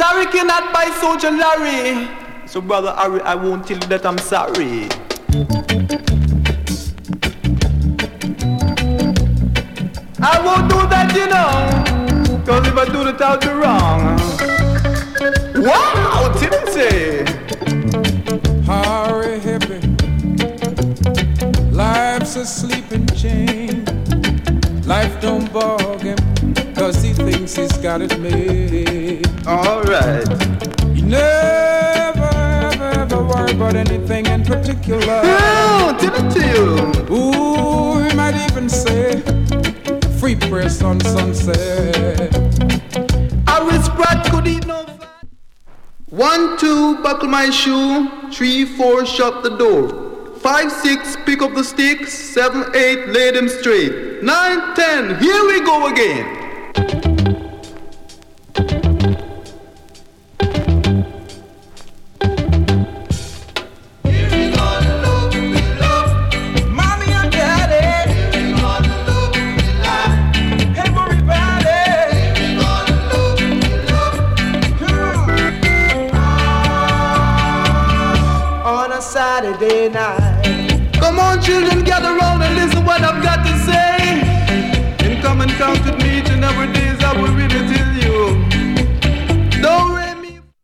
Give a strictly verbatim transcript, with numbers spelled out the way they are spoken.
Sorry cannot buy Soldier Larry. So brother Harry, I won't tell you that I'm sorry. I won't do that, you know, cause if I do that I'll be wrong. Wow, Timothy. Hurry, hippie, life's a sleeping chain. Life don't bug him, cause he thinks he's got it made. Alright. You never, ever, ever worry about anything in particular. Oh, Timothy. Ooh, he might even say free press on sunset. Harris Pratt could eat no fat. One, two, buckle my shoe. Three, four, shut the door. Five, six, pick up the sticks. Seven, eight, lay them straight. Nine, ten, here we go again. Saturday night.